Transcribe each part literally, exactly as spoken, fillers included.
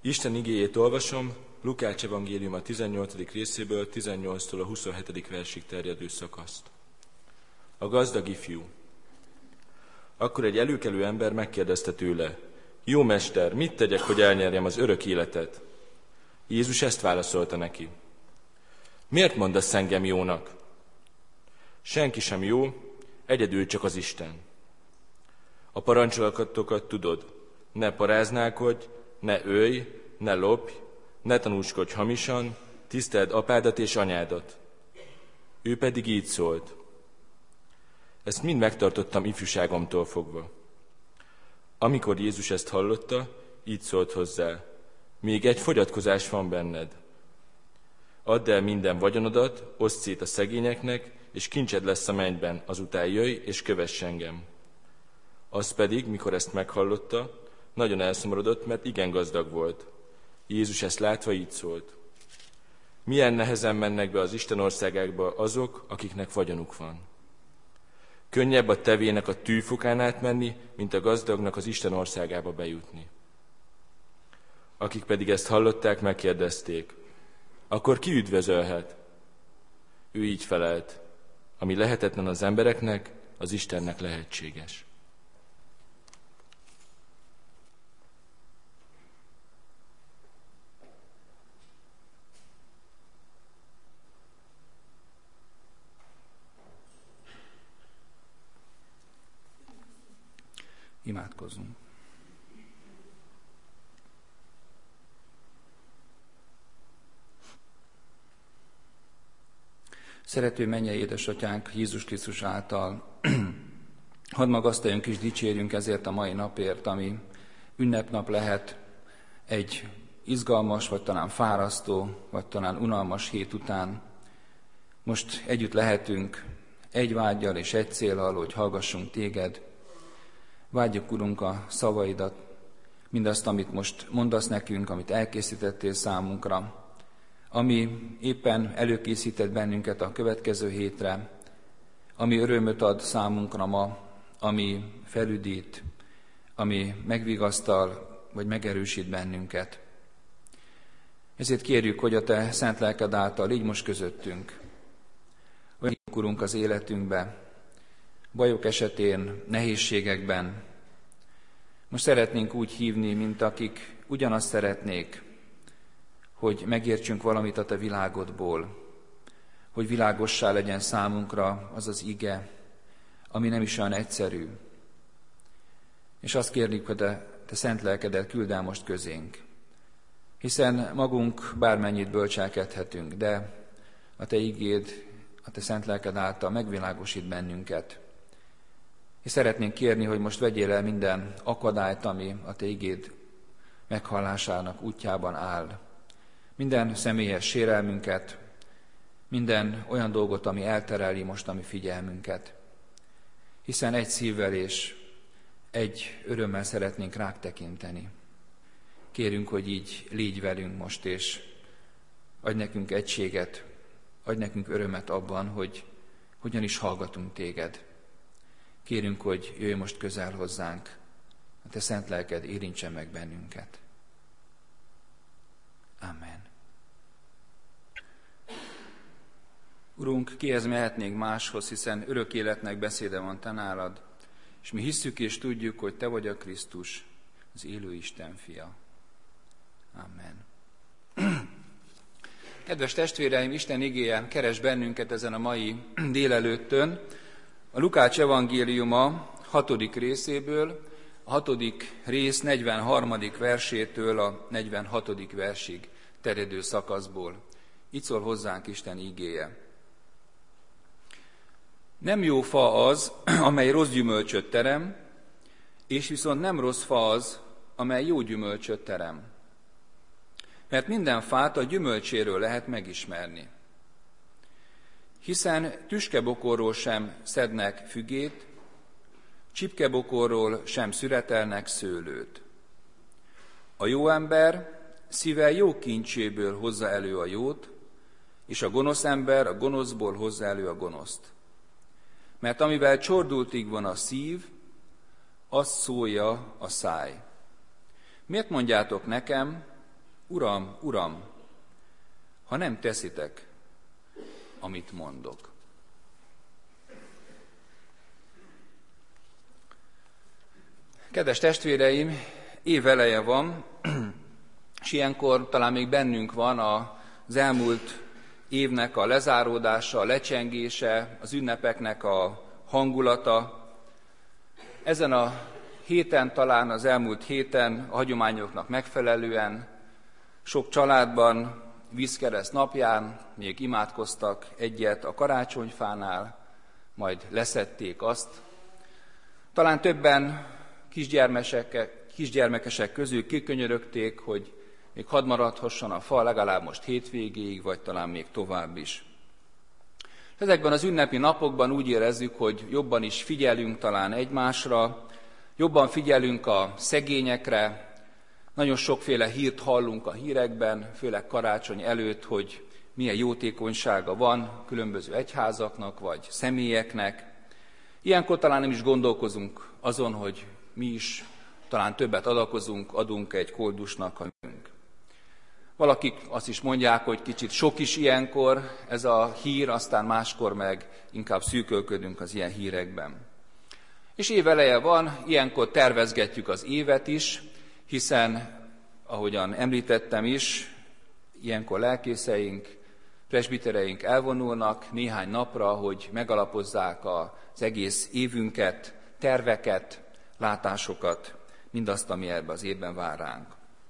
Isten igéjét olvasom, Lukács evangélium a tizennyolcadik részéből tizennyolctól a huszonhetedik versig terjedő szakaszt. A gazdag ifjú. Akkor egy előkelő ember megkérdezte tőle: Jó mester, mit tegyek, hogy elnyerjem az örök életet? Jézus ezt válaszolta neki: Miért mondasz engem jónak? Senki sem jó, egyedül csak az Isten. A parancsolatokat tudod: ne paráználkodj, ne ölj, ne lopj, ne tanúskodj hamisan, tiszteld apádat és anyádat. Ő pedig így szólt: Ezt mind megtartottam ifjúságomtól fogva. Amikor Jézus ezt hallotta, így szólt hozzá: Még egy fogyatkozás van benned. Add el minden vagyonodat, oszd szét a szegényeknek, és kincsed lesz a mennyben, azután jöjj és kövess engem. Az pedig, mikor ezt meghallotta, nagyon elszomorodott, mert igen gazdag volt. Jézus ezt látva így szólt: Milyen nehezen mennek be az Isten országába azok, akiknek vagyonuk van. Könnyebb a tevének a tűfokán átmenni, mint a gazdagnak az Isten országába bejutni. Akik pedig ezt hallották, megkérdezték: Akkor ki üdvözölhet? Ő így felelt: Ami lehetetlen az embereknek, az Istennek lehetséges. Imádkozzunk. Szerető mennyei édesatyánk, Jézus Krisztus által hadd magasztaljunk és dicsérjünk ezért a mai napért, ami ünnepnap lehet egy izgalmas, vagy talán fárasztó, vagy talán unalmas hét után. Most együtt lehetünk egy vággyal és egy céllal, hogy hallgassunk téged. Vágyjuk, Urunk, a szavaidat, mindazt, amit most mondasz nekünk, amit elkészítettél számunkra, ami éppen előkészített bennünket a következő hétre, ami örömöt ad számunkra ma, ami felüdít, ami megvigasztal, vagy megerősít bennünket. Ezért kérjük, hogy a Te szent lelked által légy most közöttünk. Olyan, Urunk, az életünkbe, bajok esetén, nehézségekben. Most szeretnénk úgy hívni, mint akik ugyanazt szeretnék, hogy megértsünk valamit a Te világodból, hogy világossá legyen számunkra az az ige, ami nem is olyan egyszerű. És azt kérjük, hogy Te, te szent lelkedet küld el most közénk, hiszen magunk bármennyit bölcselkedhetünk, de a Te igéd, a Te szent lelked által megvilágosít bennünket. És szeretnénk kérni, hogy most vegyél el minden akadályt, ami a Te igéd meghallásának útjában áll. Minden személyes sérelmünket, minden olyan dolgot, ami eltereli most a mi figyelmünket. Hiszen egy szívvel és egy örömmel szeretnénk rák tekinteni. Kérünk, hogy így légy velünk most, és adj nekünk egységet, adj nekünk örömet abban, hogy hogyan is hallgatunk téged. Kérünk, hogy jöjj most közel hozzánk, a Te szent lelked érintsen meg bennünket. Amen. Urunk, kihez mehetnénk máshoz, hiszen örök életnek beszéde van Te nálad, és mi hisszük és tudjuk, hogy Te vagy a Krisztus, az élő Isten fia. Amen. Kedves testvéreim, Isten igéje keres bennünket ezen a mai délelőttön. A Lukács evangéliuma hatodik részéből, a hatodik rész negyvenharmadik versétől a negyvenhatodik versig terjedő szakaszból. Így szól hozzánk Isten igéje. Nem jó fa az, amely rossz gyümölcsöt terem, és viszont nem rossz fa az, amely jó gyümölcsöt terem. Mert minden fát a gyümölcséről lehet megismerni. Hiszen tüskebokorról sem szednek fügét, csipkebokorról sem szüretelnek szőlőt. A jó ember szíve jó kincséből hozza elő a jót, és a gonosz ember a gonoszból hozza elő a gonoszt. Mert amivel csordultig van a szív, azt szólja a száj. Miért mondjátok nekem, Uram, Uram, ha nem teszitek, amit mondok. Kedves testvéreim, év eleje van, és ilyenkor talán még bennünk van az elmúlt évnek a lezáródása, a lecsengése, az ünnepeknek a hangulata. Ezen a héten, talán az elmúlt héten a hagyományoknak megfelelően sok családban vízkereszt napján még imádkoztak egyet a karácsonyfánál, majd leszették azt. Talán többen kisgyermekesek, kisgyermekesek közül kikönyörögték, hogy még hadd maradhasson a fa legalább most hétvégéig, vagy talán még tovább is. Ezekben az ünnepi napokban úgy érezzük, hogy jobban is figyelünk talán egymásra, jobban figyelünk a szegényekre, nagyon sokféle hírt hallunk a hírekben, főleg karácsony előtt, hogy milyen jótékonysága van különböző egyházaknak vagy személyeknek. Ilyenkor talán nem is gondolkozunk azon, hogy mi is talán többet adakozunk, adunk egy koldusnak, ha jövünk. Valakik azt is mondják, hogy kicsit sok is ilyenkor ez a hír, aztán máskor meg inkább szűkölködünk az ilyen hírekben. És éveleje van, ilyenkor tervezgetjük az évet is, hiszen, ahogyan említettem is, ilyenkor lelkészeink, presbitereink elvonulnak néhány napra, hogy megalapozzák az egész évünket, terveket, látásokat, mindazt, ami ebben az évben vár ránk.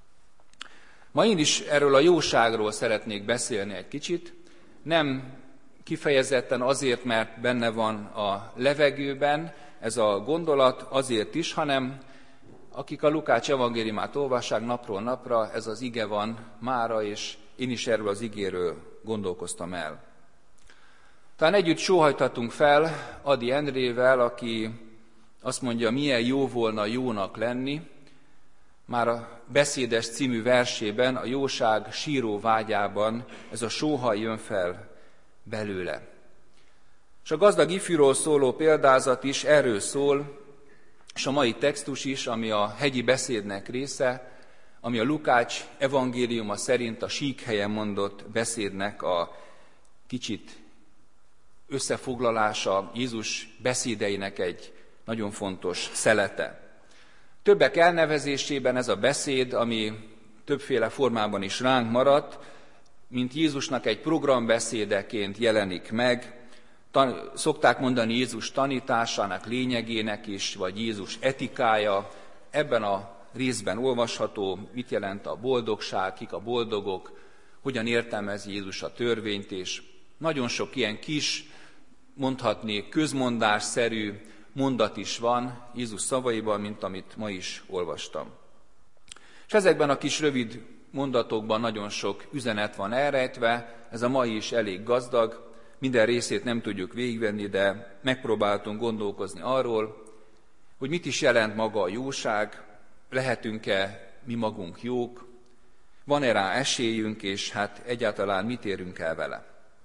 Ma én is erről a jóságról szeretnék beszélni egy kicsit, nem kifejezetten azért, mert benne van a levegőben ez a gondolat, azért is, hanem akik a Lukács evangéliumát olvassák napról napra, ez az ige van mára, és én is erről az igéről gondolkoztam el. Talán együtt sóhajtatunk fel Ady Endrével, aki azt mondja, milyen jó volna jónak lenni. Már a Beszédes című versében, a jóság síró vágyában ez a sóhaj jön fel belőle. És a gazdag ifjúról szóló példázat is erről szól, és a mai textus is, ami a hegyi beszédnek része, ami a Lukács evangéliuma szerint a síkhelyen mondott beszédnek a kicsit összefoglalása, Jézus beszédeinek egy nagyon fontos szelete. Többek elnevezésében ez a beszéd, ami többféle formában is ránk maradt, mint Jézusnak egy programbeszédeként jelenik meg. Tan- szokták mondani Jézus tanításának lényegének is, vagy Jézus etikája. Ebben a részben olvasható, mit jelent a boldogság, kik a boldogok, hogyan értelmezi Jézus a törvényt, és nagyon sok ilyen kis, mondhatni közmondásszerű mondat is van Jézus szavaiban, mint amit ma is olvastam. És ezekben a kis rövid mondatokban nagyon sok üzenet van elrejtve, ez a mai is elég gazdag, minden részét nem tudjuk végigvenni, de megpróbáltunk gondolkozni arról, hogy mit is jelent maga a jóság, lehetünk-e mi magunk jók, van-e rá esélyünk, és hát egyáltalán mit érünk el vele.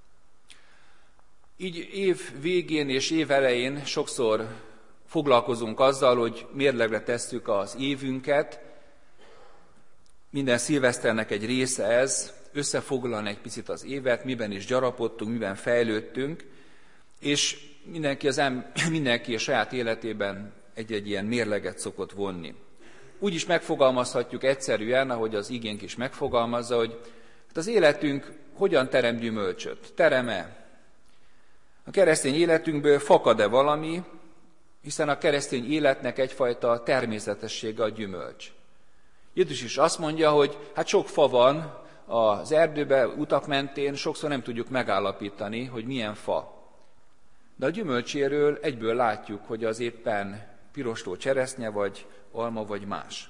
Így év végén és év elején sokszor foglalkozunk azzal, hogy mérlegre tesszük az évünket. Minden szilveszternek egy része ez, összefoglalni egy picit az évet, miben is gyarapodtunk, miben fejlődtünk, és mindenki, az em, mindenki a saját életében egy-egy ilyen mérleget szokott vonni. Úgy is megfogalmazhatjuk egyszerűen, ahogy az igénk is megfogalmazza, hogy hát az életünk hogyan terem gyümölcsöt? Terem-e? A keresztény életünkből fakad-e valami, hiszen a keresztény életnek egyfajta természetessége a gyümölcs. Jézus is azt mondja, hogy hát sok fa van az erdőben, utak mentén, sokszor nem tudjuk megállapítani, hogy milyen fa. De a gyümölcséről egyből látjuk, hogy az éppen pirostó cseresznye, vagy alma, vagy más.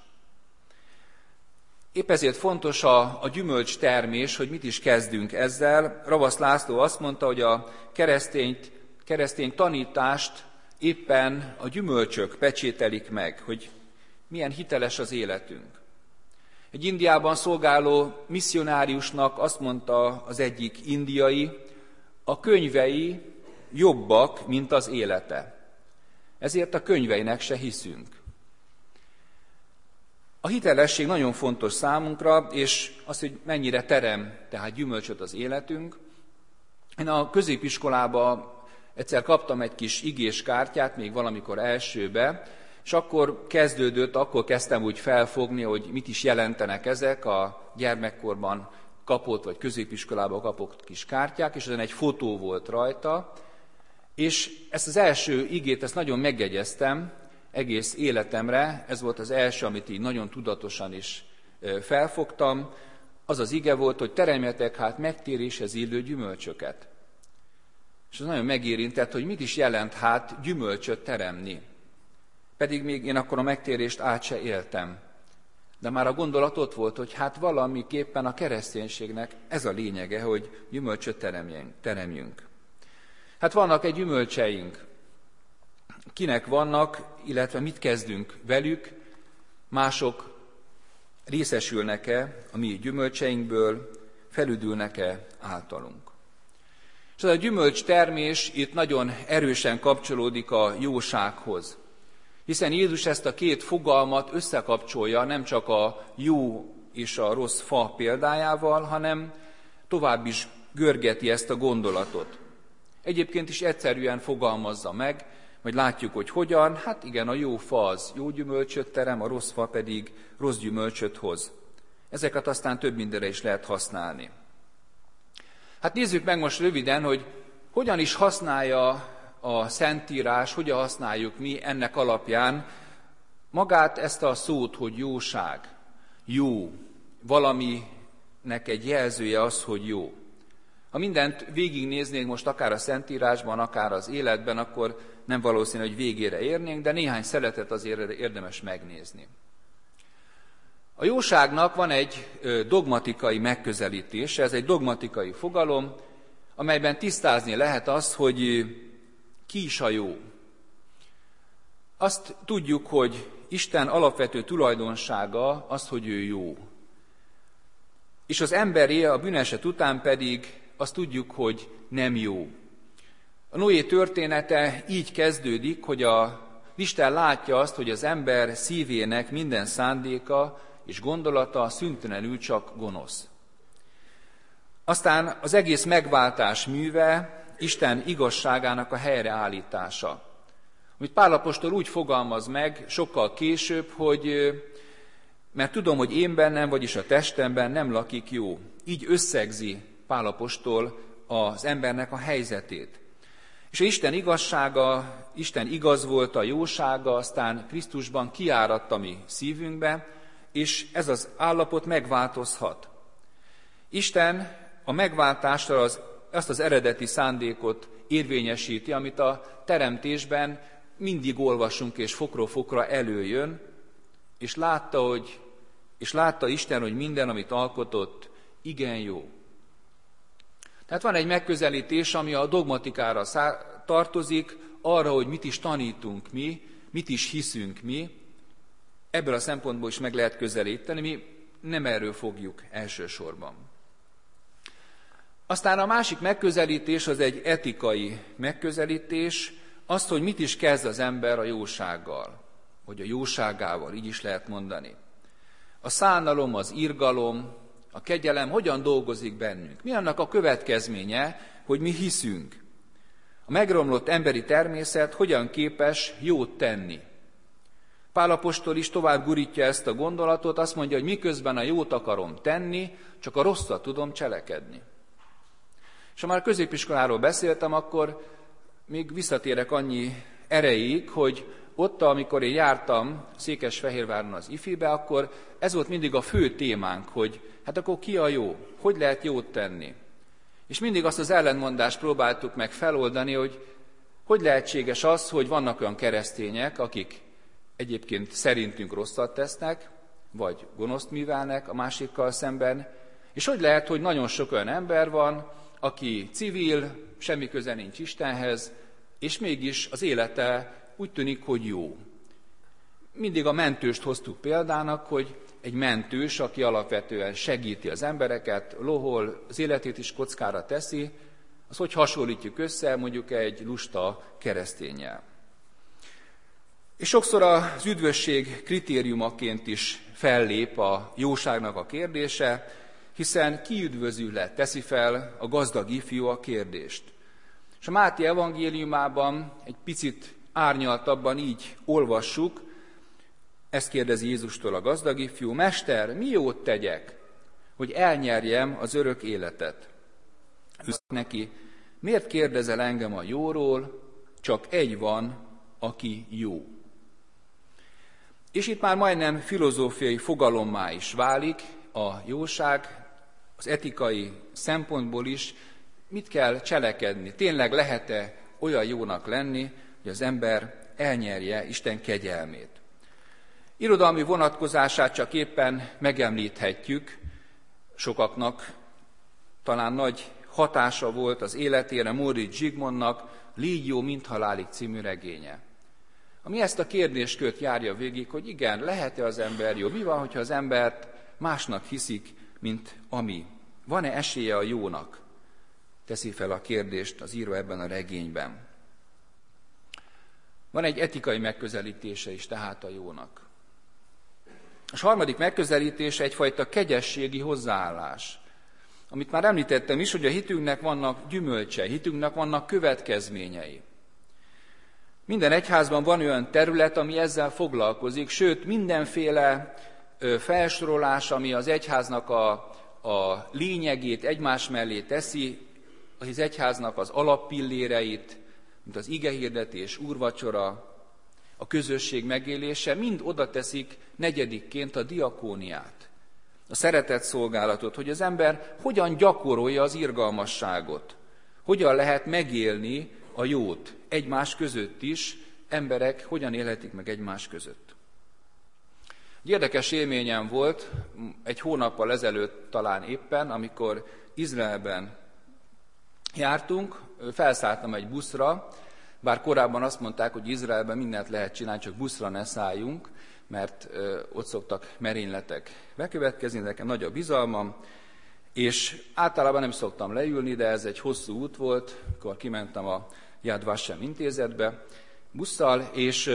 Épp ezért fontos a, a gyümölcs termés, hogy mit is kezdünk ezzel. Ravasz László azt mondta, hogy a keresztény, keresztény tanítást éppen a gyümölcsök pecsételik meg, hogy milyen hiteles az életünk. Egy Indiában szolgáló misszionáriusnak azt mondta az egyik indiai, a könyvei jobbak, mint az élete. Ezért a könyveinek se hiszünk. A hitelesség nagyon fontos számunkra, és az, hogy mennyire terem tehát gyümölcsöt az életünk. Én a középiskolában egyszer kaptam egy kis igés kártyát, még valamikor elsőbe, és akkor kezdődött, akkor kezdtem úgy felfogni, hogy mit is jelentenek ezek a gyermekkorban kapott, vagy középiskolában kapott kis kártyák, és ezen egy fotó volt rajta, és ezt az első igét, ezt nagyon megjegyeztem egész életemre, ez volt az első, amit így nagyon tudatosan is felfogtam, az az ige volt, hogy teremjetek hát megtéréshez illő gyümölcsöket. És ez nagyon megérintett, hogy mit is jelent hát gyümölcsöt teremni. Pedig még én akkor a megtérést át se éltem. De már a gondolat ott volt, hogy hát valamiképpen a kereszténységnek ez a lényege, hogy gyümölcsöt teremjünk. Hát vannak egy gyümölcseink. Kinek vannak, illetve mit kezdünk velük, mások részesülnek-e a mi gyümölcseinkből, felüdülnek-e általunk. És ez a gyümölcs termés itt nagyon erősen kapcsolódik a jósághoz. Hiszen Jézus ezt a két fogalmat összekapcsolja nem csak a jó és a rossz fa példájával, hanem tovább is görgeti ezt a gondolatot. Egyébként is egyszerűen fogalmazza meg, majd látjuk, hogy hogyan. Hát igen, a jó fa az jó gyümölcsöt terem, a rossz fa pedig rossz gyümölcsöt hoz. Ezeket aztán több mindenre is lehet használni. Hát nézzük meg most röviden, hogy hogyan is használja a Szentírás, hogyan használjuk mi ennek alapján magát ezt a szót, hogy jóság, jó, valaminek egy jelzője az, hogy jó. Ha mindent végignéznénk most akár a Szentírásban, akár az életben, akkor nem valószínű, hogy végére érnénk, de néhány szeletet azért érdemes megnézni. A jóságnak van egy dogmatikai megközelítése, ez egy dogmatikai fogalom, amelyben tisztázni lehet azt, hogy ki is a jó. Azt tudjuk, hogy Isten alapvető tulajdonsága az, hogy ő jó. És az emberé a bűneset után pedig azt tudjuk, hogy nem jó. A Noé története így kezdődik, hogy a Isten látja azt, hogy az ember szívének minden szándéka és gondolata szüntelenül csak gonosz. Aztán az egész megváltás műve Isten igazságának a helyreállítása. Amit Pál apostol úgy fogalmaz meg sokkal később, hogy mert tudom, hogy én bennem, vagyis a testemben nem lakik jó. Így összegzi Pál apostol az embernek a helyzetét. És Isten igazsága, Isten igaz volt, a jósága, aztán Krisztusban kiáradt a mi szívünkbe, és ez az állapot megváltozhat. Isten a megváltásra az, azt az eredeti szándékot érvényesíti, amit a teremtésben mindig olvasunk, és fokról fokra előjön, és látta, hogy, és látta Isten, hogy minden, amit alkotott, igen jó. Tehát van egy megközelítés, ami a dogmatikára tartozik, arra, hogy mit is tanítunk mi, mit is hiszünk mi. Ebből a szempontból is meg lehet közelíteni, mi nem erről fogjuk elsősorban. Aztán a másik megközelítés az egy etikai megközelítés, azt, hogy mit is kezd az ember a jósággal, vagy a jóságával, így is lehet mondani. A szánalom, az irgalom, a kegyelem hogyan dolgozik bennünk? Mi annak a következménye, hogy mi hiszünk? A megromlott emberi természet hogyan képes jót tenni? Pál apostol is tovább gurítja ezt a gondolatot, azt mondja, hogy miközben a jót akarom tenni, csak a rosszat tudom cselekedni. És ha már középiskoláról beszéltem, akkor még visszatérek annyi erejéig, hogy ott, amikor én jártam Székesfehérváron az ifibe, akkor ez volt mindig a fő témánk, hogy hát akkor ki a jó, hogy lehet jót tenni. És mindig azt az ellentmondást próbáltuk meg feloldani, hogy hogy lehetséges az, hogy vannak olyan keresztények, akik egyébként szerintünk rosszat tesznek, vagy gonoszt művelnek a másikkal szemben, és hogy lehet, hogy nagyon sok olyan ember van, aki civil, semmi köze nincs Istenhez, és mégis az élete úgy tűnik, hogy jó. Mindig a mentőst hoztuk példának, hogy egy mentős, aki alapvetően segíti az embereket, lohol, az életét is kockára teszi, az hogy hasonlítjuk össze mondjuk egy lusta kereszténnyel. És sokszor az üdvösség kritériumaként is fellép a jóságnak a kérdése, hiszen ki üdvözül-e, teszi fel a gazdag ifjú a kérdést. És a Máté evangéliumában egy picit árnyaltabban így olvassuk, ezt kérdezi Jézustól a gazdag ifjú: Mester, mi jót tegyek, hogy elnyerjem az örök életet? Ő neki: miért kérdezel engem a jóról, csak egy van, aki jó. És itt már majdnem filozófiai fogalommá is válik a jóság, az etikai szempontból is. Mit kell cselekedni? Tényleg lehet-e olyan jónak lenni, hogy az ember elnyerje Isten kegyelmét? Irodalmi vonatkozását csak éppen megemlíthetjük. Sokaknak talán nagy hatása volt az életére Móricz Zsigmondnak Légy jó, mint halálig című regénye, ami ezt a kérdéskört járja végig, hogy igen, lehet-e az ember jó? Mi van, hogyha az embert másnak hiszik, mint ami? Van-e esélye a jónak? Teszi fel a kérdést az író ebben a regényben. Van egy etikai megközelítése is tehát a jónak. A harmadik megközelítése egyfajta kegyességi hozzáállás, amit már említettem is, hogy a hitünknek vannak gyümölcsei, hitünknek vannak következményei. Minden egyházban van olyan terület, ami ezzel foglalkozik, sőt mindenféle felsorolás, ami az egyháznak a, a lényegét egymás mellé teszi, az egyháznak az alappilléreit, mint az igehirdetés, úrvacsora, a közösség megélése, mind oda teszik negyedikként a diakóniát, a szeretett szolgálatot, hogy az ember hogyan gyakorolja az irgalmasságot, hogyan lehet megélni a jót egymás között is, emberek hogyan élhetik meg egymás között. Egy érdekes élményem volt egy hónappal ezelőtt talán éppen, amikor Izraelben jártunk, felszálltam egy buszra, bár korábban azt mondták, hogy Izraelben mindent lehet csinálni, csak buszra ne szálljunk, mert ott szoktak merényletek bekövetkezni, nekem nagy a bizalmam, és általában nem szoktam leülni, de ez egy hosszú út volt, akkor kimentem a Yad Vashem intézetbe busszal, és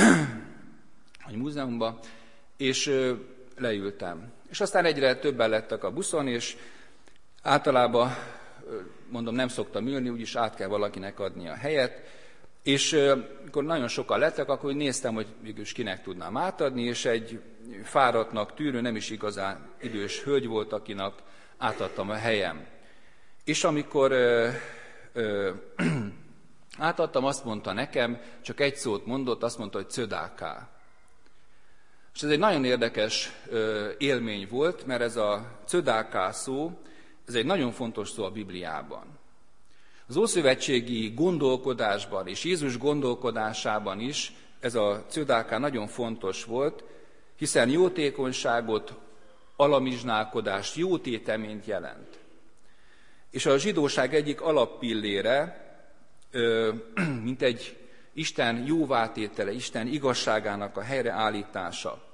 egy múzeumba, és leültem. És aztán egyre többen lettek a buszon, és általában, mondom, nem szoktam ülni, úgyis át kell valakinek adni a helyet, és amikor nagyon sokan lettek, akkor néztem, hogy mégis kinek tudnám átadni, és egy fáradtnak tűrő, nem is igazán idős hölgy volt, akinek átadtam a helyem. És amikor ö, ö, átadtam, azt mondta nekem, csak egy szót mondott, azt mondta, hogy cödáká. És ez egy nagyon érdekes ö, élmény volt, mert ez a cödáká szó, ez egy nagyon fontos szó a Bibliában. Az ószövetségi gondolkodásban és Jézus gondolkodásában is ez a cödáká nagyon fontos volt, hiszen jótékonyságot, alamizsnálkodást, jótéteményt jelent. És a zsidóság egyik alappillére, mint egy Isten jóvátétele, Isten igazságának a helyreállítása.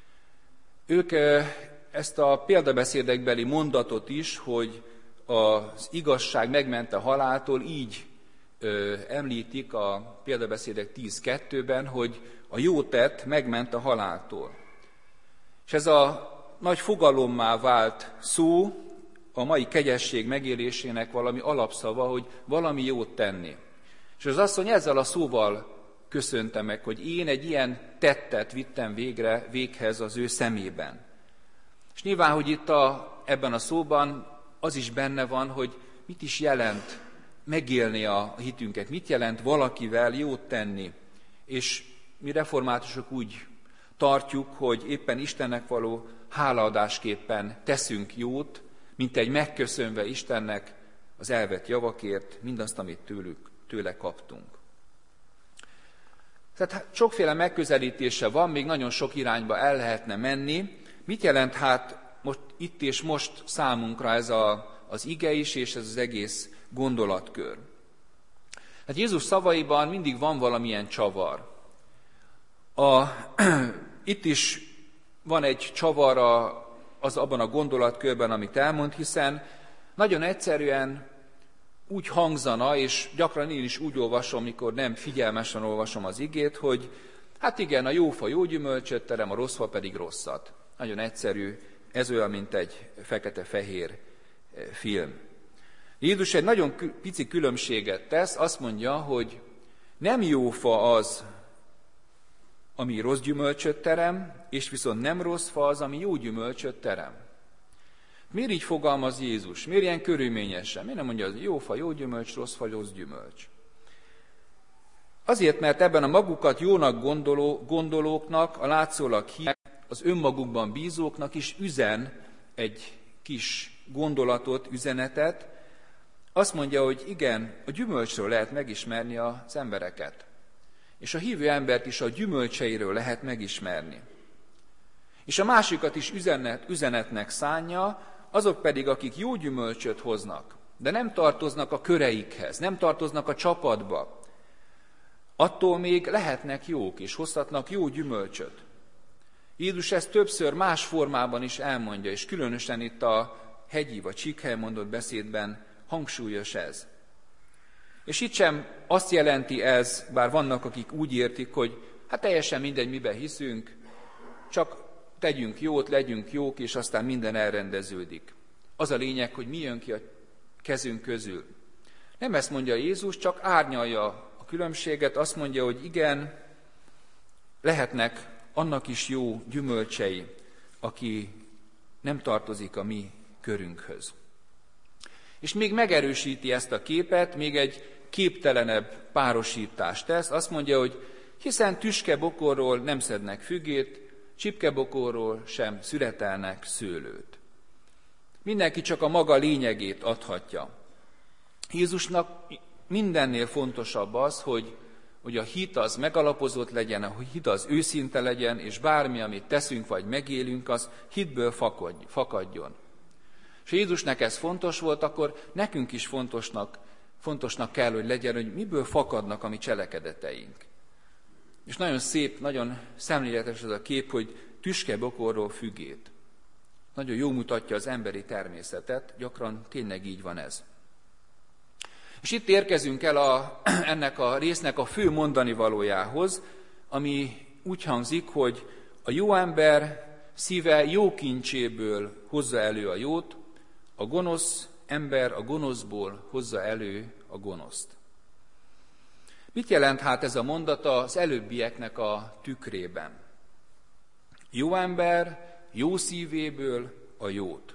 Ők ezt a példabeszédekbeli mondatot is, hogy az igazság megment a haláltól, így ö, említik a példabeszédek tíz kettőben, hogy a jó tett megment a haláltól. És ez a nagy fogalommá vált szó a mai kegyesség megélésének valami alapszava, hogy valami jót tenni. És az asszony ezzel a szóval köszönte meg, hogy én egy ilyen tettet vittem végre, véghez az ő szemében. És nyilván, hogy itt a, ebben a szóban az is benne van, hogy mit is jelent megélni a hitünket, mit jelent valakivel jót tenni. És mi reformátusok úgy tartjuk, hogy éppen Istennek való hálaadásképpen teszünk jót, mint egy megköszönve Istennek az elvett javakért, mindazt, amit tőlük, tőle kaptunk. Tehát sokféle megközelítése van, még nagyon sok irányba el lehetne menni. Mit jelent hát most, itt és most számunkra ez a, az ige is, és ez az egész gondolatkör? Hát Jézus szavaiban mindig van valamilyen csavar. A, itt is van egy csavar a, az abban a gondolatkörben, amit elmond, hiszen nagyon egyszerűen úgy hangzana, és gyakran én is úgy olvasom, mikor nem figyelmesen olvasom az igét, hogy Hát igen, a jó fa jó gyümölcsöt terem, a rossz fa pedig rosszat. Nagyon egyszerű, ez olyan, mint egy fekete-fehér film. Jézus egy nagyon pici különbséget tesz, azt mondja, hogy nem jó fa az, ami rossz gyümölcsöt terem, és viszont nem rossz fa az, ami jó gyümölcsöt terem. Miért így fogalmaz Jézus? Miért ilyen körülményesen? Miért nem mondja, hogy jó fa jó gyümölcs, rossz fa rossz gyümölcs? Azért, mert ebben a magukat jónak gondoló, gondolóknak, a látszólag híres, az önmagukban bízóknak is üzen egy kis gondolatot, üzenetet. Azt mondja, hogy igen, a gyümölcsről lehet megismerni az embereket. És a hívő embert is a gyümölcseiről lehet megismerni. És a másikat is üzenet, üzenetnek szánja, azok pedig, akik jó gyümölcsöt hoznak, de nem tartoznak a köreikhez, nem tartoznak a csapatba, attól még lehetnek jók, és hozhatnak jó gyümölcsöt. Jézus ezt többször más formában is elmondja, és különösen itt a hegyi vagy Csíkhely mondott beszédben hangsúlyos ez. És itt sem azt jelenti ez, bár vannak, akik úgy értik, hogy hát teljesen mindegy, miben hiszünk, csak tegyünk jót, legyünk jók, és aztán minden elrendeződik. Az a lényeg, hogy mi jön ki a kezünk közül. Nem ezt mondja Jézus, csak árnyalja a különbséget, azt mondja, hogy igen, lehetnek annak is jó gyümölcsei, aki nem tartozik a mi körünkhöz. És még megerősíti ezt a képet, még egy képtelenebb párosítást tesz. Azt mondja, hogy hiszen tüskebokorról nem szednek fügét, csipkebokorról sem szüretelnek szőlőt. Mindenki csak a maga lényegét adhatja. Jézusnak mindennél fontosabb az, hogy, hogy a hit az megalapozott legyen, a hit az őszinte legyen, és bármi, amit teszünk vagy megélünk, az hitből fakadjon. És ha Jézusnak ez fontos volt, akkor nekünk is fontosnak, fontosnak kell, hogy legyen, hogy miből fakadnak a mi cselekedeteink. És nagyon szép, nagyon szemléletes ez a kép, hogy tüskebokorról fügét. Nagyon jól mutatja az emberi természetet, gyakran tényleg így van ez. És itt érkezünk el a, ennek a résznek a fő mondani valójához, ami úgy hangzik, hogy a jó ember szíve jó kincséből hozza elő a jót, a gonosz ember a gonoszból hozza elő a gonoszt. Mit jelent hát ez a mondata az előbbieknek a tükrében? Jó ember jó szívéből a jót.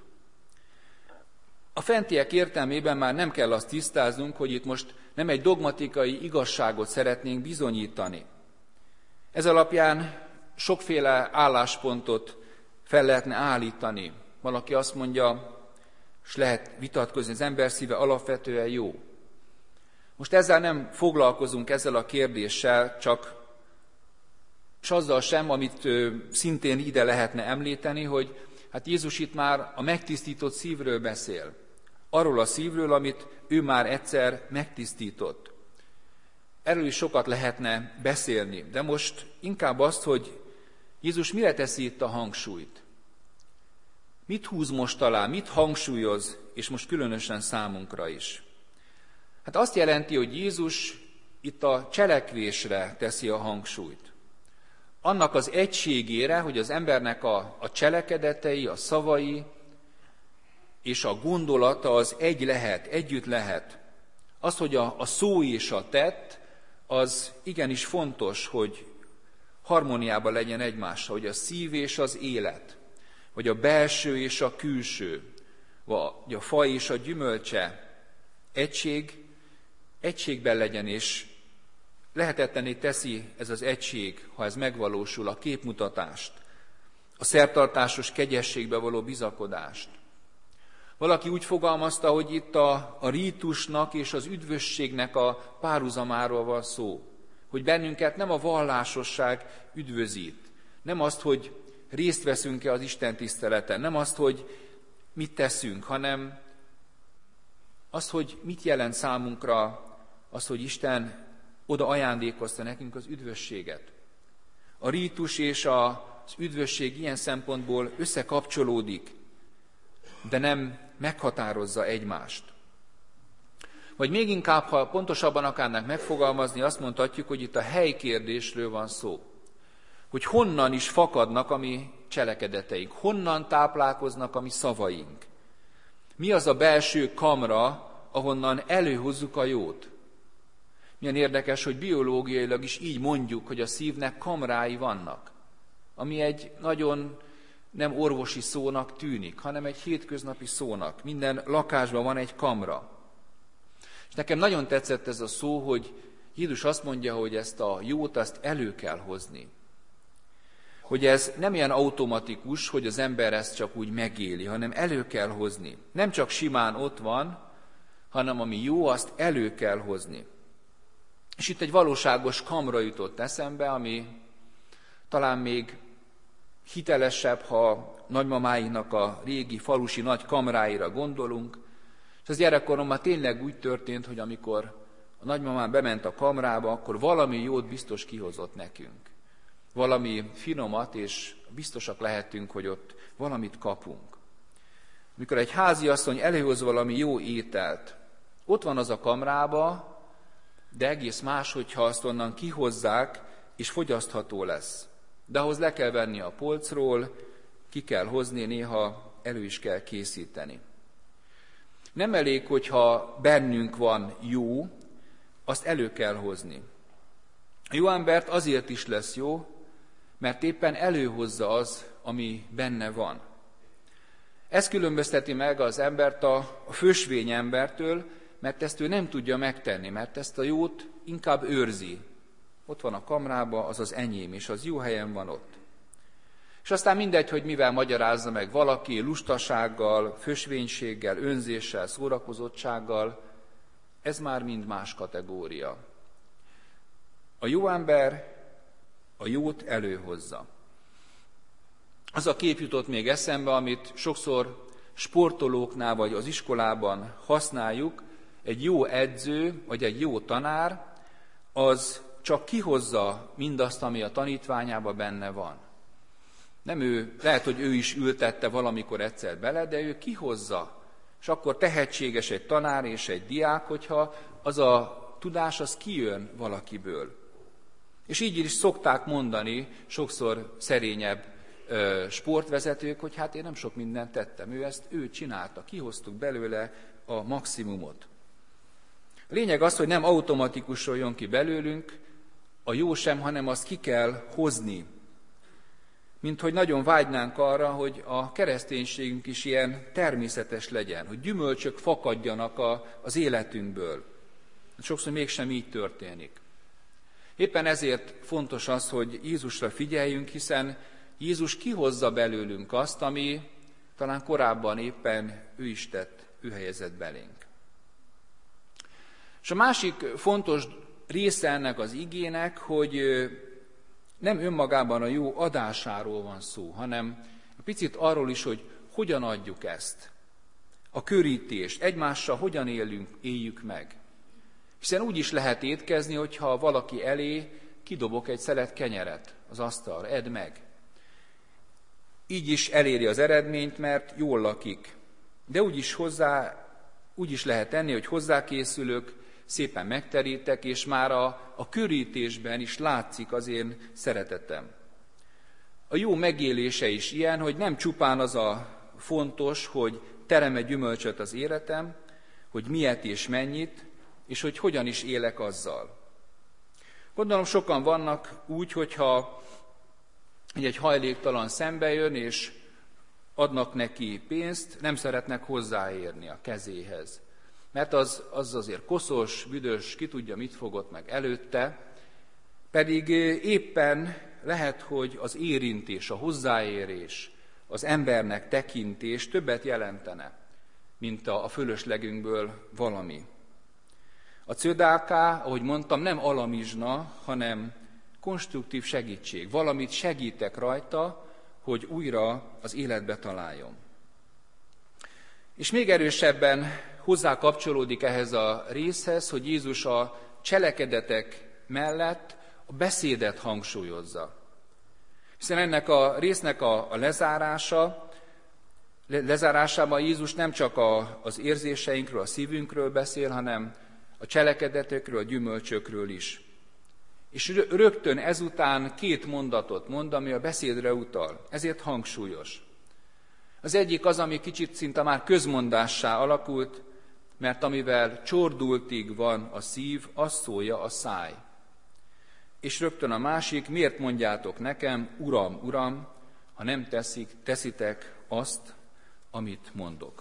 A fentiek értelmében már nem kell azt tisztáznunk, hogy itt most nem egy dogmatikai igazságot szeretnénk bizonyítani. Ez alapján sokféle álláspontot fel lehetne állítani. Valaki azt mondja, és lehet vitatkozni, az ember szíve alapvetően jó. Most ezzel nem foglalkozunk, ezzel a kérdéssel, csak és azzal sem, amit ö, szintén ide lehetne említeni, hogy hát Jézus itt már a megtisztított szívről beszél. Arról a szívről, amit ő már egyszer megtisztított. Erről is sokat lehetne beszélni, de most inkább azt, hogy Jézus mire teszi itt a hangsúlyt. Mit húz most alá, mit hangsúlyoz, és most különösen számunkra is. Hát azt jelenti, hogy Jézus itt a cselekvésre teszi a hangsúlyt. Annak az egységére, hogy az embernek a, a cselekedetei, a szavai és a gondolata az egy lehet, együtt lehet. Az, hogy a, a szó és a tett, az igenis fontos, hogy harmóniában legyen egymással, hogy a szív és az élet, vagy a belső és a külső, vagy a fa és a gyümölcse egység, egységben legyen, és lehetetlené teszi ez az egység, ha ez megvalósul, a képmutatást, a szertartásos kegyességbe való bizakodást. Valaki úgy fogalmazta, hogy itt a, a rítusnak és az üdvösségnek a párhuzamáról van szó, hogy bennünket nem a vallásosság üdvözít, nem azt, hogy részt veszünk-e az Isten tiszteleten, nem azt, hogy mit teszünk, hanem azt, hogy mit jelent számunkra az, hogy Isten oda ajándékozta nekünk az üdvösséget. A rítus és az üdvösség ilyen szempontból összekapcsolódik, de nem meghatározza egymást. Vagy még inkább, ha pontosabban akarnánk megfogalmazni, azt mondhatjuk, hogy itt a helykérdésről van szó. hogy honnan is fakadnak a mi cselekedeteink, honnan táplálkoznak a mi szavaink. Mi az a belső kamra, ahonnan előhozzuk a jót? Milyen érdekes, hogy biológiailag is így mondjuk, hogy a szívnek kamrái vannak, ami egy nagyon nem orvosi szónak tűnik, hanem egy hétköznapi szónak. Minden lakásban van egy kamra. És nekem nagyon tetszett ez a szó, hogy Jézus azt mondja, hogy ezt a jót, azt elő kell hozni. Hogy ez nem ilyen automatikus, hogy az ember ezt csak úgy megéli, hanem elő kell hozni. Nem csak simán ott van, hanem ami jó, azt elő kell hozni. És itt egy valóságos kamra jutott eszembe, ami talán még hitelesebb, ha nagymamáinak a régi falusi nagy kamráira gondolunk. És az gyerekkoromban tényleg úgy történt, hogy amikor a nagymamám bement a kamrába, akkor valami jót biztos kihozott nekünk. Valami finomat, és biztosak lehetünk, hogy ott valamit kapunk. Amikor egy háziasszony előhoz valami jó ételt, ott van az a kamrába, de egész más, hogyha azt onnan kihozzák, és fogyasztható lesz. De ahhoz le kell venni a polcról, ki kell hozni, néha elő is kell készíteni. Nem elég, hogyha bennünk van jó, azt elő kell hozni. A jó embert azért is lesz jó, mert éppen előhozza az, ami benne van. Ez különbözteti meg az embert a, a fősvény embertől, mert ezt ő nem tudja megtenni, mert ezt a jót inkább őrzi. Ott van a kamrába, az az enyém, és az jó helyen van ott. És aztán mindegy, hogy mivel magyarázza meg valaki, lustasággal, fősvénységgel, önzéssel, szórakozottsággal, ez már mind más kategória. A jó ember a jót előhozza. Az a kép jutott még eszembe, amit sokszor sportolóknál vagy az iskolában használjuk, egy jó edző vagy egy jó tanár, az csak kihozza mindazt, ami a tanítványában benne van. Nem ő, lehet, hogy ő is ültette valamikor egyszer bele, de ő kihozza. És akkor tehetséges egy tanár és egy diák, hogyha az a tudás az kijön valakiből. És így is szokták mondani sokszor szerényebb ö, sportvezetők, hogy hát én nem sok mindent tettem, ő ezt ő csinálta, kihoztuk belőle a maximumot. A lényeg az, hogy nem automatikusan jön ki belőlünk a jó sem, hanem azt ki kell hozni. Mint hogy nagyon vágynánk arra, hogy a kereszténységünk is ilyen természetes legyen, hogy gyümölcsök fakadjanak a, az életünkből. Sokszor mégsem így történik. Éppen ezért fontos az, hogy Jézusra figyeljünk, hiszen Jézus kihozza belőlünk azt, ami talán korábban éppen ő is tett, ő helyezett belénk. És a másik fontos része ennek az igének, hogy nem önmagában a jó adásáról van szó, hanem egy picit arról is, hogy hogyan adjuk ezt. A körítést, egymással hogyan élünk, éljük meg. Hiszen úgy is lehet étkezni, hogyha valaki elé kidobok egy szelet kenyeret az asztalra, edd meg. Így is eléri az eredményt, mert jól lakik. De úgy is, hozzá, úgy is lehet tenni, hogy hozzákészülök, szépen megterítek, és már a, a körítésben is látszik az én szeretetem. A jó megélése is ilyen, hogy nem csupán az a fontos, hogy terem-e gyümölcsöt az életem, hogy miért és mennyit, és hogy hogyan is élek azzal. Gondolom sokan vannak úgy, hogyha egy hajléktalan szembe jön, és adnak neki pénzt, nem szeretnek hozzáérni a kezéhez. Mert az, az azért koszos, büdös, ki tudja, mit fogott meg előtte, pedig éppen lehet, hogy az érintés, a hozzáérés, az embernek tekintés többet jelentene, mint a, a fölöslegünkből valami. A cödáká, ahogy mondtam, nem alamizsna, hanem konstruktív segítség. Valamit segítek rajta, hogy újra az életbe találjon. És még erősebben hozzá kapcsolódik ehhez a részhez, hogy Jézus a cselekedetek mellett a beszédet hangsúlyozza. Hiszen ennek a résznek a, a lezárása, le, lezárásában Jézus nem csak a, az érzéseinkről, a szívünkről beszél, hanem a cselekedetekről, a gyümölcsökről is. És rögtön ezután két mondatot mond, ami a beszédre utal. Ezért hangsúlyos. Az egyik az, ami kicsit szinte már közmondássá alakult, mert amivel csordultig van a szív, azt szólja a száj. És rögtön a másik, miért mondjátok nekem, Uram, Uram, ha nem teszik, teszitek azt, amit mondok.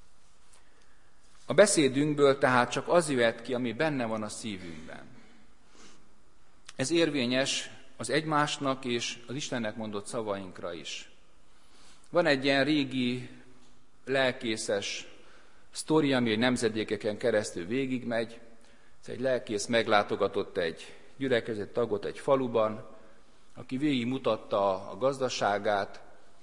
A beszédünkből tehát csak az jöhet ki, ami benne van a szívünkben. Ez érvényes az egymásnak és az Istennek mondott szavainkra is. Van egy ilyen régi, lelkészes sztori, ami egy nemzedékeken keresztül végigmegy. Ez egy lelkész meglátogatott egy gyülekezet tagot egy faluban, aki végigmutatta a gazdaságát,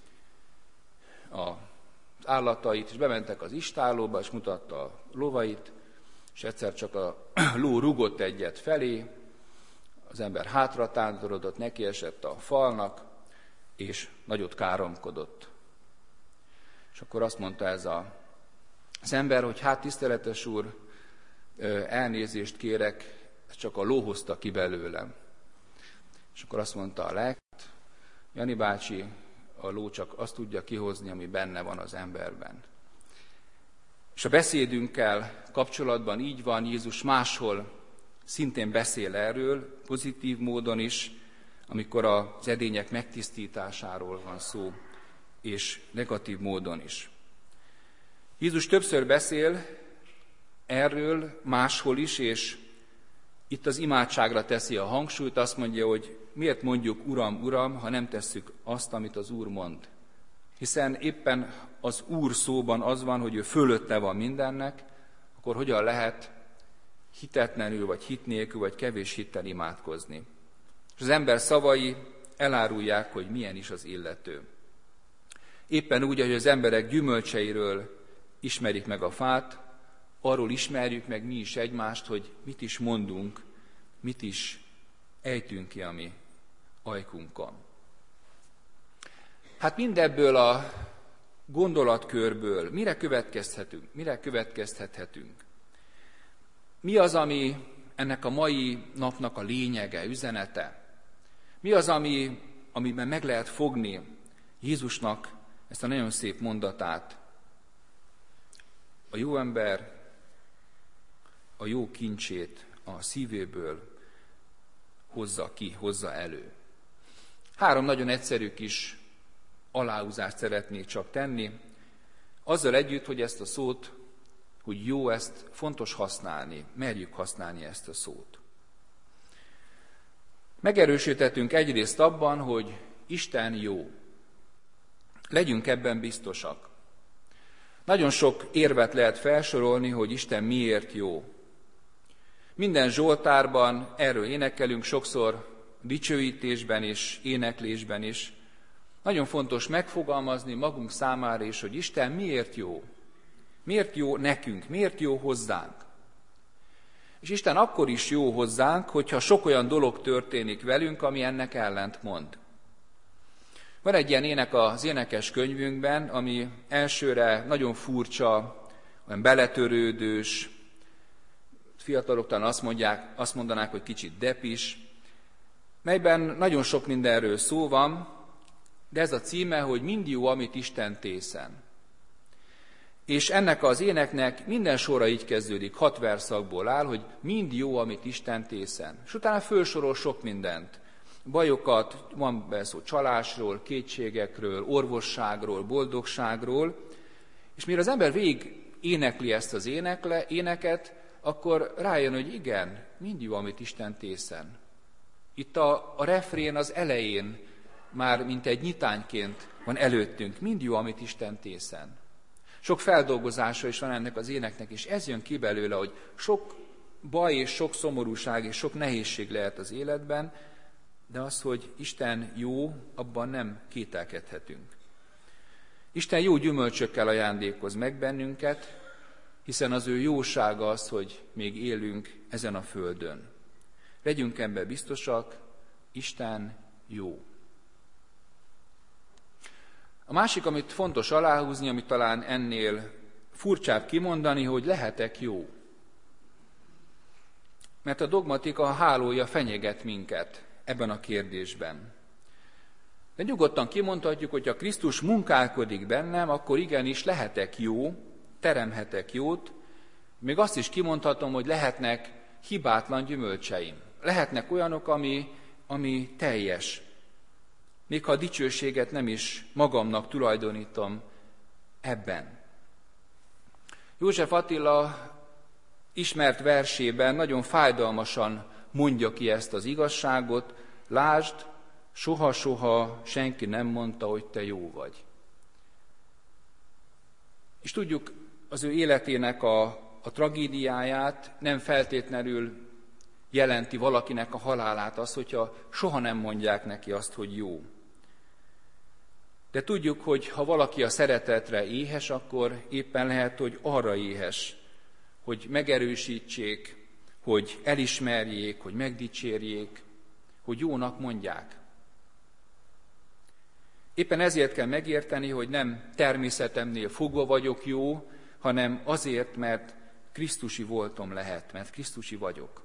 az állatait, és bementek az istállóba, és mutatta a lovait, és egyszer csak a ló rugott egyet felé, az ember hátra tántorodott, neki esett a falnak, és nagyot káromkodott. És akkor azt mondta ez a, az ember, hogy hát tiszteletes úr, elnézést kérek, ez csak a ló hozta ki belőlem. És akkor azt mondta a lelkész, Jani bácsi, a ló csak azt tudja kihozni, ami benne van az emberben. És a beszédünkkel kapcsolatban így van, Jézus máshol szintén beszél erről, pozitív módon is, amikor az edények megtisztításáról van szó, és negatív módon is. Jézus többször beszél erről máshol is, és itt az imádságra teszi a hangsúlyt, azt mondja, hogy miért mondjuk Uram, Uram, ha nem tesszük azt, amit az Úr mond. Hiszen éppen az Úr szóban az van, hogy ő fölötte van mindennek, akkor hogyan lehet hitetlenül, vagy hit nélkül, vagy kevés hittel imádkozni. És az ember szavai elárulják, hogy milyen is az illető. Éppen úgy, hogy az emberek gyümölcseiről ismerik meg a fát, arról ismerjük meg mi is egymást, hogy mit is mondunk, mit is ejtünk ki a mi ajkunkon. Hát mindebből a gondolatkörből mire következhetünk, mire következtethetünk? Mi az, ami ennek a mai napnak a lényege, üzenete? Mi az, ami, amiben meg lehet fogni Jézusnak ezt a nagyon szép mondatát? A jó ember a jó kincsét a szívéből hozza ki, hozza elő. Három nagyon egyszerű kis aláhúzást szeretnék csak tenni, azzal együtt, hogy ezt a szót, hogy jó, ezt fontos használni, merjük használni ezt a szót. Megerősítettünk egyrészt abban, hogy Isten jó. Legyünk ebben biztosak. Nagyon sok érvet lehet felsorolni, hogy Isten miért jó. Minden zsoltárban erről énekelünk, sokszor dicsőítésben is, éneklésben is. Nagyon fontos megfogalmazni magunk számára is, hogy Isten miért jó. Miért jó nekünk, miért jó hozzánk. És Isten akkor is jó hozzánk, hogyha sok olyan dolog történik velünk, ami ennek ellent mond. Van egy ilyen ének az énekes könyvünkben, ami elsőre nagyon furcsa, olyan beletörődős, fiatalok talán azt, mondják, azt mondanák, hogy kicsit depis, melyben nagyon sok mindenről szó van, de ez a címe, hogy mind jó, amit Isten tészen. És ennek az éneknek minden sorra így kezdődik, hat verszakból áll, hogy mind jó, amit Isten tészen. És utána fölsorol sok mindent. Bajokat, van benne szó csalásról, kétségekről, orvosságról, boldogságról, és mire az ember végig énekli ezt az énekle, éneket, akkor rájön, hogy igen, mind jó, amit Isten tészen. Itt a, a refrén az elején már mint egy nyitányként van előttünk, mind jó, amit Isten tészen. Sok feldolgozása is van ennek az éneknek, és ez jön ki belőle, hogy sok baj és sok szomorúság és sok nehézség lehet az életben, de az, hogy Isten jó, abban nem kételkedhetünk. Isten jó gyümölcsökkel ajándékoz meg bennünket, hiszen az ő jósága az, hogy még élünk ezen a földön. Legyünk ebben biztosak, Isten jó. A másik, amit fontos aláhúzni, amit talán ennél furcsább kimondani, hogy lehetek jó. Mert a dogmatika hálója fenyeget minket ebben a kérdésben. De nyugodtan kimondhatjuk, hogy ha Krisztus munkálkodik bennem, akkor igenis lehetek jó, teremhetek jót, még azt is kimondhatom, hogy lehetnek hibátlan gyümölcseim. Lehetnek olyanok, ami, ami teljes. Még ha a dicsőséget nem is magamnak tulajdonítom ebben. József Attila ismert versében nagyon fájdalmasan mondja ki ezt az igazságot. Lásd, soha-soha senki nem mondta, hogy te jó vagy. És tudjuk, az ő életének a, a tragédiáját nem feltétlenül jelenti valakinek a halálát az, hogyha soha nem mondják neki azt, hogy jó. De tudjuk, hogy ha valaki a szeretetre éhes, akkor éppen lehet, hogy arra éhes, hogy megerősítsék, hogy elismerjék, hogy megdicsérjék, hogy jónak mondják. Éppen ezért kell megérteni, hogy nem természetemnél fogva vagyok jó, hanem azért, mert krisztusi voltom lehet, mert krisztusi vagyok.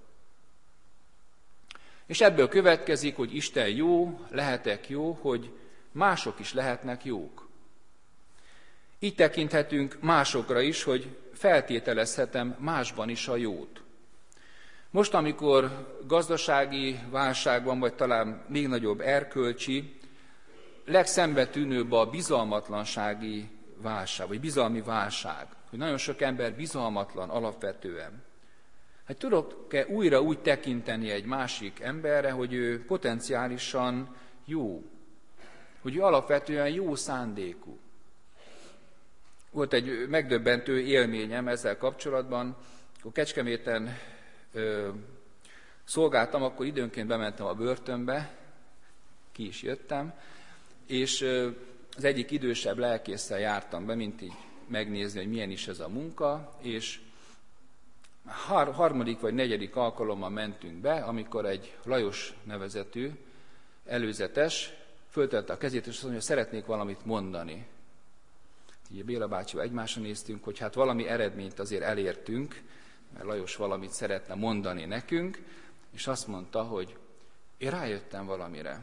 És ebből következik, hogy Isten jó, lehetek jó, hogy mások is lehetnek jók. Így tekinthetünk másokra is, hogy feltételezhetem másban is a jót. Most, amikor gazdasági válságban, vagy talán még nagyobb erkölcsi, legszembetűnőbb a bizalmatlansági válság, vagy bizalmi válság, hogy nagyon sok ember bizalmatlan alapvetően. Hát tudok-e újra úgy tekinteni egy másik emberre, hogy ő potenciálisan jó, hogy ő alapvetően jó szándékú. Volt egy megdöbbentő élményem ezzel kapcsolatban, akkor Kecskeméten ö, szolgáltam, akkor időnként bementem a börtönbe, ki is jöttem, és ö, az egyik idősebb lelkésszel jártam be, mint így megnézni, hogy milyen is ez a munka, és har- harmadik vagy negyedik alkalommal mentünk be, amikor egy Lajos nevezetű előzetes föltette a kezét, és azt mondja, hogy szeretnék valamit mondani. Így Béla bácsival egymásra néztünk, hogy hát valami eredményt azért elértünk, mert Lajos valamit szeretne mondani nekünk, és azt mondta, hogy én rájöttem valamire,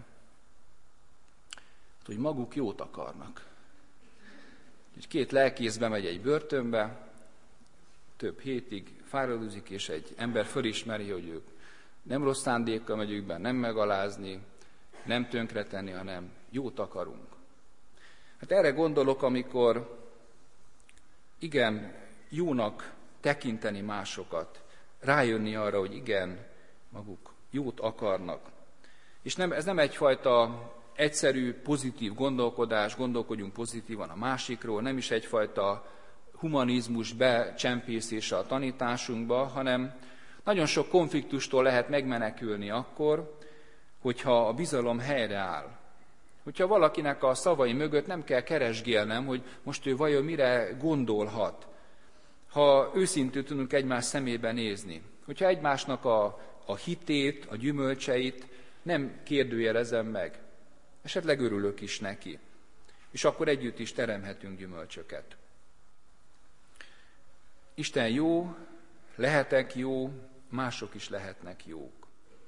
hogy maguk jót akarnak. Úgy két lelkész bemegy egy börtönbe, több hétig fáradozik, és egy ember fölismeri, hogy ők nem rossz szándékkal megyünk be, nem megalázni, nem tönkretenni, hanem jót akarunk. Hát erre gondolok, amikor igen, jónak tekinteni másokat, rájönni arra, hogy igen, maguk jót akarnak. És nem, ez nem egyfajta egyszerű, pozitív gondolkodás, gondolkodjunk pozitívan a másikról, nem is egyfajta humanizmus becsempészése a tanításunkba, hanem nagyon sok konfliktustól lehet megmenekülni akkor, hogyha a bizalom helyreáll. Hogyha valakinek a szavai mögött nem kell keresgélnem, hogy most ő vajon mire gondolhat, ha őszintén tudunk egymás szemébe nézni. Hogyha egymásnak a, a hitét, a gyümölcseit nem kérdőjelezem meg, esetleg örülök is neki, és akkor együtt is teremhetünk gyümölcsöket. Isten jó, lehetek jó, mások is lehetnek jók.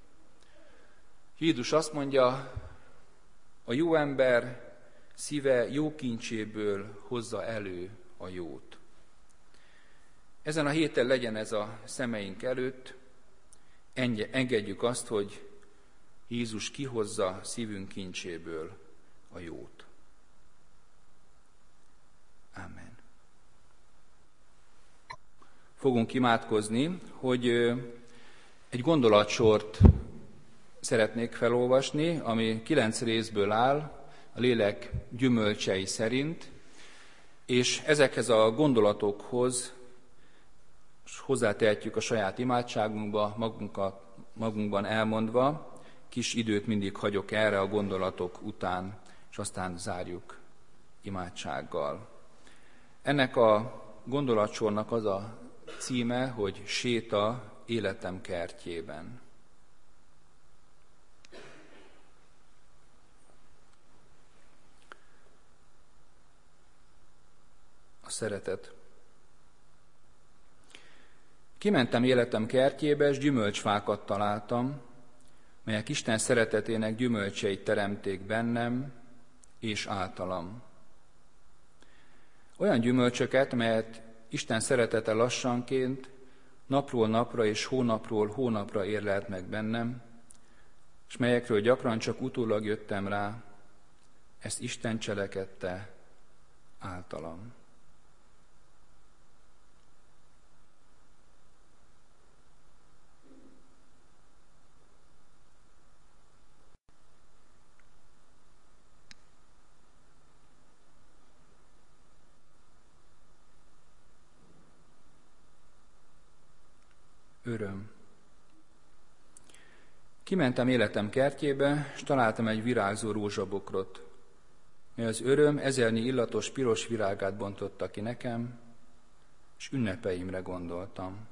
Jézus azt mondja, a jó ember szíve jó kincséből hozza elő a jót. Ezen a héten legyen ez a szemeink előtt, engedjük azt, hogy Jézus kihozza szívünk kincséből a jót. Amen. Fogunk imádkozni, hogy egy gondolatsort szeretnék felolvasni, ami kilenc részből áll, a lélek gyümölcsei szerint, és ezekhez a gondolatokhoz hozzátehetjük a saját imádságunkba, magunkat, magunkban elmondva, kis időt mindig hagyok erre a gondolatok után, és aztán zárjuk imádsággal. Ennek a gondolatsornak az a címe, hogy Séta életem kertjében. A szeretet. Kimentem életem kertjébe, és gyümölcsfákat találtam, melyek Isten szeretetének gyümölcseit teremték bennem és általam. Olyan gyümölcsöket, melyet Isten szeretete lassanként, napról napra és hónapról hónapra érlelt meg bennem, és melyekről gyakran csak utólag jöttem rá, ezt Isten cselekedte általam. Öröm. Kimentem életem kertjébe, és találtam egy virágzó rózsabokrot, mely az öröm ezernyi illatos piros virágát bontotta ki nekem, és ünnepeimre gondoltam.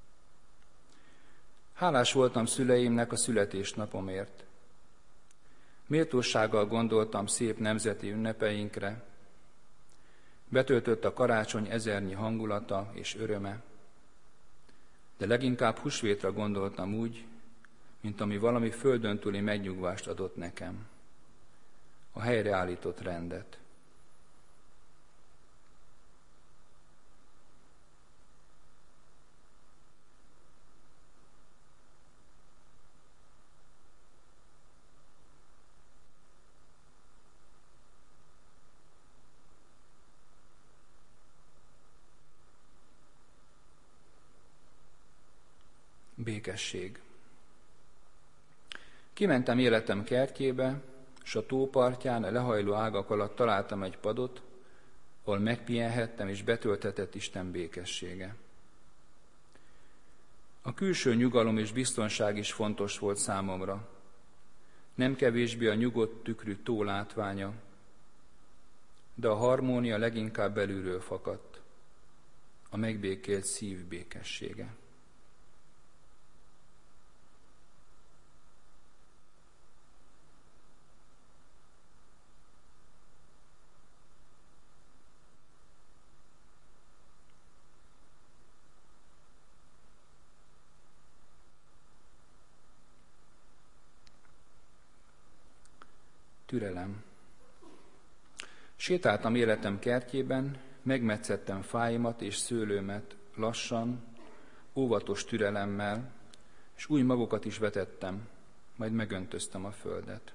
Hálás voltam szüleimnek a születésnapomért. Méltósággal gondoltam szép nemzeti ünnepeinkre, betöltött a karácsony ezernyi hangulata és öröme, de leginkább húsvétra gondoltam úgy, mint ami valami földön túli megnyugvást adott nekem, a helyreállított rendet. Békesség. Kimentem életem kertjébe, s a tópartján, a lehajló ágak alatt találtam egy padot, ahol megpihenhettem és betölthetett Isten békessége. A külső nyugalom és biztonság is fontos volt számomra. Nem kevésbé a nyugodt tükrű tó látványa, de a harmónia leginkább belülről fakadt, a megbékélt szív békessége. Türelem. Sétáltam életem kertjében, megmetszettem fáimat és szőlőmet lassan, óvatos türelemmel, és új magokat is vetettem, majd megöntöztem a földet.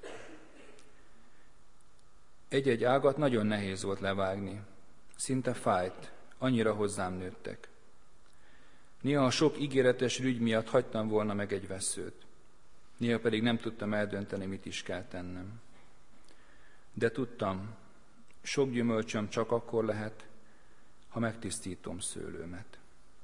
Egy-egy ágat nagyon nehéz volt levágni, szinte fájt, annyira hozzám nőttek. Néha a sok ígéretes rügy miatt hagytam volna meg egy vesszőt, néha pedig nem tudtam eldönteni, mit is kell tennem. De tudtam, sok gyümölcsöm csak akkor lehet, ha megtisztítom szőlőmet.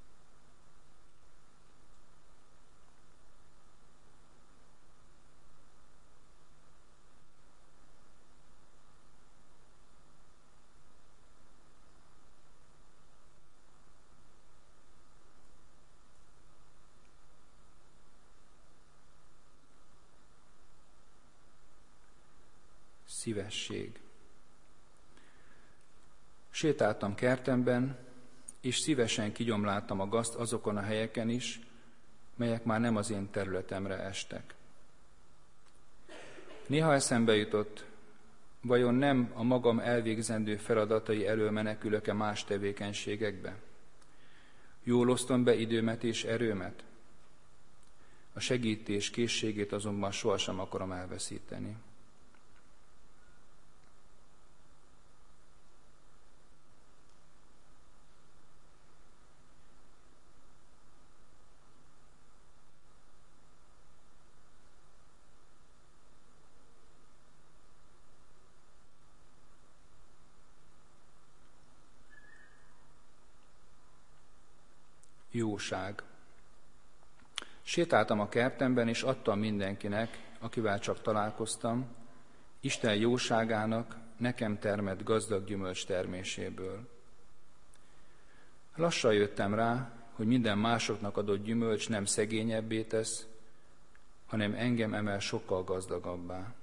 Szívesség. Sétáltam kertemben, és szívesen kigyomláltam a gazt azokon a helyeken is, melyek már nem az én területemre estek. Néha eszembe jutott, vajon nem a magam elvégzendő feladatai elől menekülök-e más tevékenységekbe? Jól osztom be időmet és erőmet? A segítés készségét azonban sohasem akarom elveszíteni. Jóság. Sétáltam a kertemben, és adtam mindenkinek, akivel csak találkoztam, Isten jóságának nekem termett gazdag gyümölcs terméséből. Lassan jöttem rá, hogy minden másoknak adott gyümölcs nem szegényebbé tesz, hanem engem emel sokkal gazdagabbá.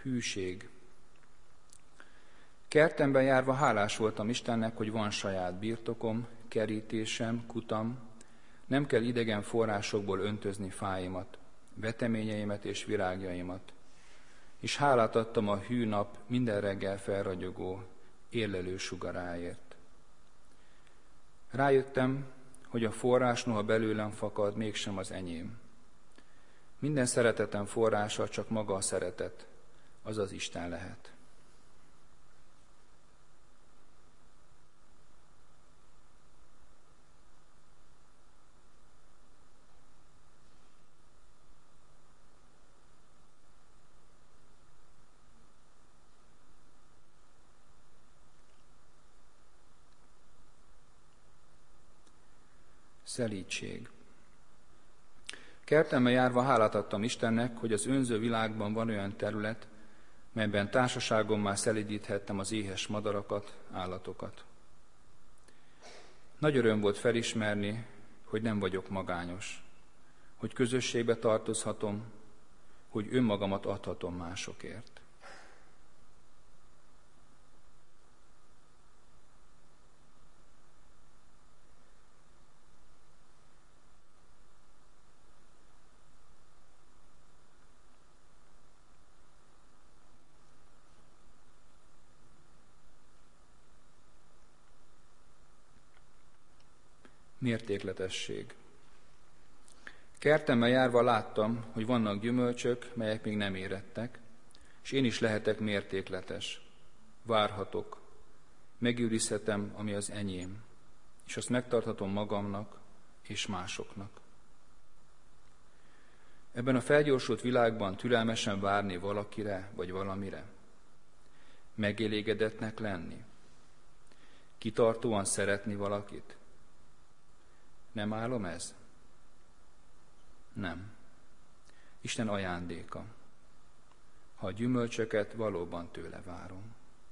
Hűség. Kertemben járva hálás voltam Istennek, hogy van saját birtokom, kerítésem, kutam, nem kell idegen forrásokból öntözni fáimat, veteményeimet és virágjaimat, és hálát adtam a hű nap minden reggel felragyogó, érlelő sugaráért. Rájöttem, hogy a forrás noha belőlem fakad, mégsem az enyém. Minden szeretetem forrása csak maga a szeretet, azaz Isten lehet. Szelídség. Kertemben járva hálát adtam Istennek, hogy az önző világban van olyan terület, melyben társaságommal szelídíthettem az éhes madarakat, állatokat. Nagy öröm volt felismerni, hogy nem vagyok magányos, hogy közösségbe tartozhatom, hogy önmagamat adhatom másokért. Mértékletesség. Kertemben járva láttam, hogy vannak gyümölcsök, melyek még nem érettek, és én is lehetek mértékletes. Várhatok, megőrizhetem, ami az enyém, és azt megtarthatom magamnak és másoknak. Ebben a felgyorsult világban türelmesen várni valakire vagy valamire, megélégedetnek lenni, kitartóan szeretni valakit. Nem álom ez? Nem. Isten ajándéka. Ha a gyümölcsöket valóban tőle várom.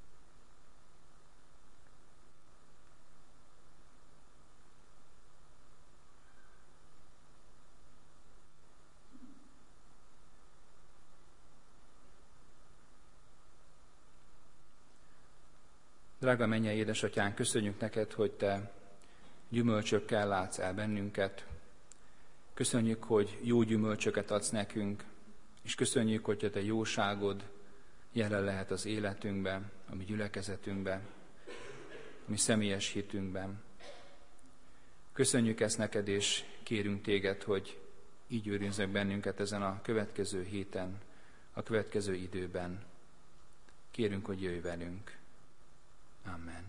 Drága mennyei édesatyánk, köszönjük neked, hogy te gyümölcsökkel látsz el bennünket. Köszönjük, hogy jó gyümölcsöket adsz nekünk, és köszönjük, hogy te jóságod jelen lehet az életünkben, a mi gyülekezetünkben, a mi személyes hitünkben. Köszönjük ezt neked, és kérünk téged, hogy így őrizzek bennünket ezen a következő héten, a következő időben. Kérünk, hogy jöjj velünk. Amen.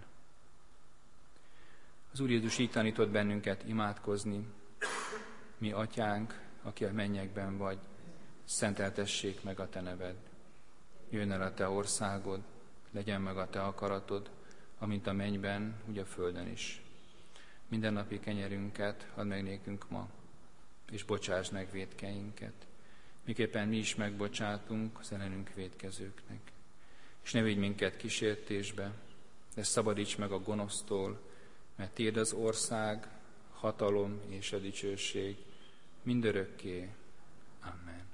Az Úr Jézus így tanított bennünket imádkozni. Mi atyánk, aki a mennyekben vagy, szenteltessék meg a te neved. Jöjjön el a te országod, legyen meg a te akaratod, amint a mennyben, úgy a földön is. Mindennapi kenyerünket add meg nékünk ma, és bocsáss meg vétkeinket, miképpen mi is megbocsátunk az ellenünk vétkezőknek. És ne vigy minket kísértésbe, de szabadíts meg a gonosztól, mert tiéd az ország, hatalom és a dicsőség mindörökké. Amen.